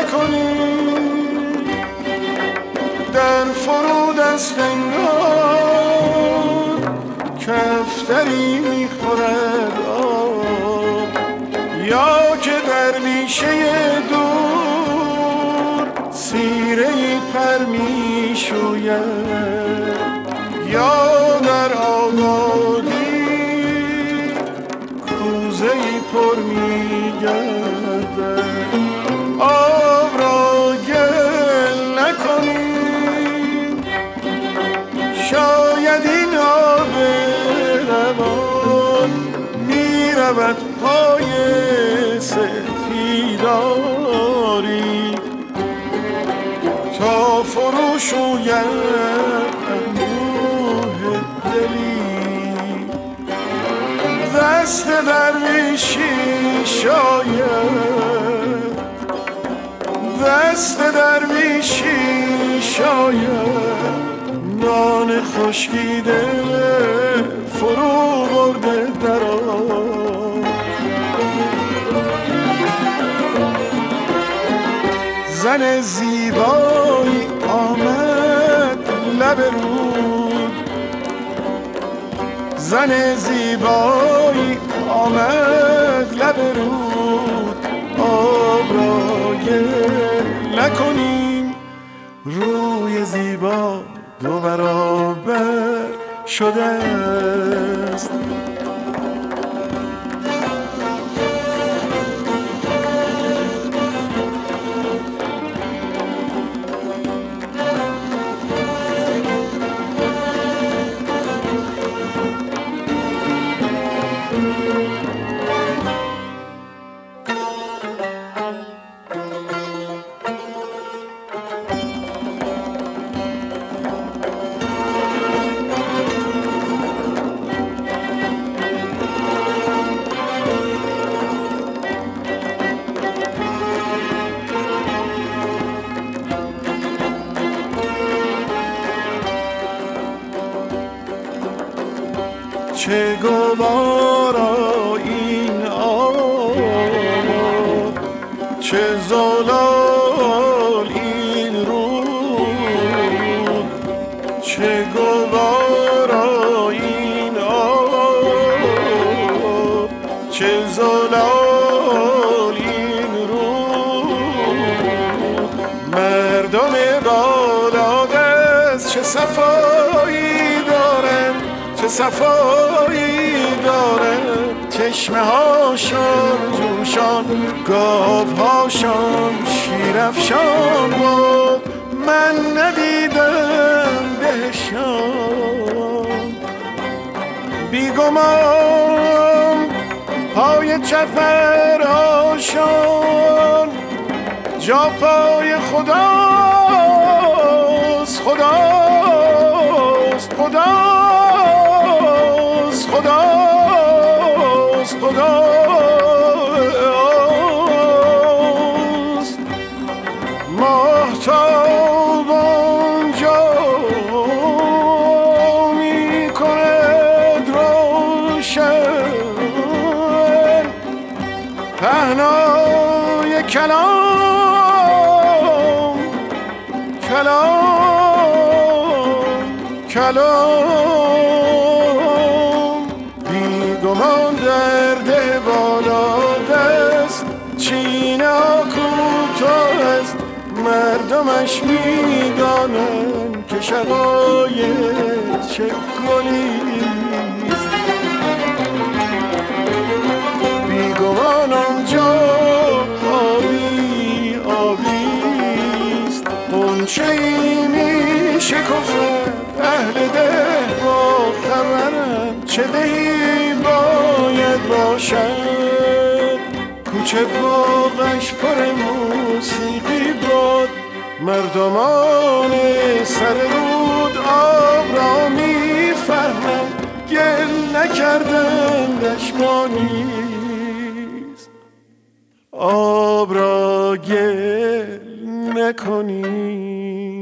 نکنی در فرود است انگار کفتری میخورد آب، یا که در بیشه دور سیره پر میشوید، یا در آبادی کوزه‌ای پر میگردد. آب را گل نکنیم، شاید این آب روان میرود پای سپیداری تا فرو شوید اندوه دلی. دست درویشی شاید، دست درویشی شاید نان خشکیده فرو برده در آب. زن زیبایی آمد لب رود، زن زیبایی آمد لب رود. آب را گل نکنیم، روی زیبا دو برابر شده است. چه گوارا این آب، چه زلال این رود، چه گوارا این آب، چه زلال این رود. مردم بالادست چه صفایی دارن، چه صفایی دارد. چشمه هاشان جوشان، گاو هاشان شیرافشان بود. من ندیدم دهشان، بیگمان پای چرفراشان جا پای خداست، خداست، خداست، خداست، خداست. ماهتاب آنجا می کند روشن پهنای کلام، کلام، کلام. بیگمان در ده بالا دست چینا کوتاه است. مردمش میدانن که شقایق چه گلیست. بیگمان آنجا آبی آبیست. غنچه‌ای می شکفد اهل ده با خبرم. چه دهی باید باشد، کوچه باغش پر موسیقی بود. مردمان سر رود آب را میفهمند، گل نکردن دشمانیست. آب را گل نکنی.